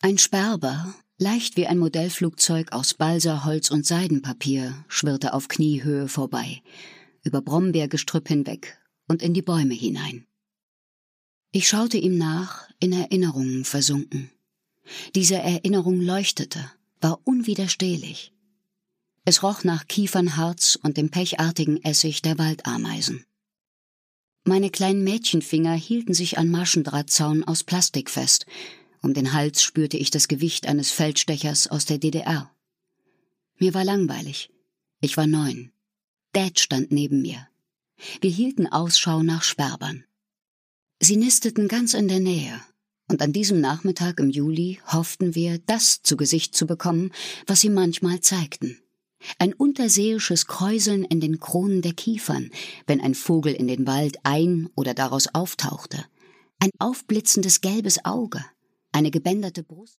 Ein Sperber, leicht wie ein Modellflugzeug aus Balsa, Holz und Seidenpapier, schwirrte auf Kniehöhe vorbei, über Brombeergestrüpp hinweg und in die Bäume hinein. Ich schaute ihm nach, in Erinnerungen versunken. Diese Erinnerung leuchtete, war unwiderstehlich. Es roch nach Kiefernharz und dem pechartigen Essig der Waldameisen. Meine kleinen Mädchenfinger hielten sich an Maschendrahtzaun aus Plastik fest. Um den Hals spürte ich das Gewicht eines Feldstechers aus der DDR. Mir war langweilig. Ich war 9. Dad stand neben mir. Wir hielten Ausschau nach Sperbern. Sie nisteten ganz in der Nähe, und an diesem Nachmittag im Juli hofften wir, das zu Gesicht zu bekommen, was sie manchmal zeigten. Ein unterseeisches Kräuseln in den Kronen der Kiefern, wenn ein Vogel in den Wald oder daraus auftauchte. Ein aufblitzendes gelbes Auge, eine gebänderte Brust.